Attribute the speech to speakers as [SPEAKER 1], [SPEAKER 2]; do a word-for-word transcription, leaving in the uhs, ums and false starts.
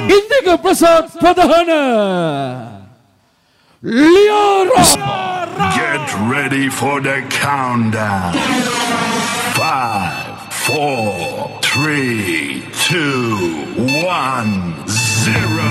[SPEAKER 1] Indigo Prasad Pradhana. Liara.
[SPEAKER 2] Get ready for the countdown. Five, four, three, two, one, zero.